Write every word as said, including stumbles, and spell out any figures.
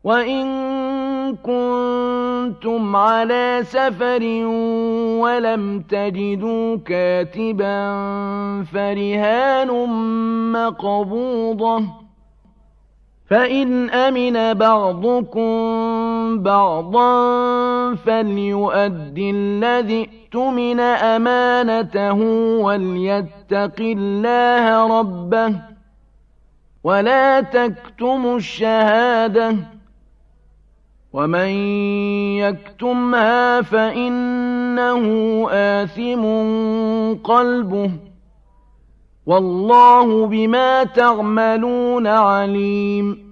وَإِن كُنتُمْ عَلَىٰ سَفَرٍ وَلَمْ تَجِدُوا كَاتِبًا فَرِهَانٌ مَّقْبُوضَةٌ ۖ فَإِنْ أَمِنَ بَعْضُكُم بَعْضًا فَلْيُؤَدِّ الَّذِي اؤْتُمِنَ أَمَانَتَهُ وَلْيَتَّقِ اللَّهَ رَبَّهُ وَلَا تَكْتُمُوا الشَّهَادَةَ ۚ وَمَن يَكْتُمْهَا فَإِنَّهُ آثِمٌ قَلْبُهُ ۗ وَاللَّهُ بِمَا تَعْمَلُونَ عَلِيمٌ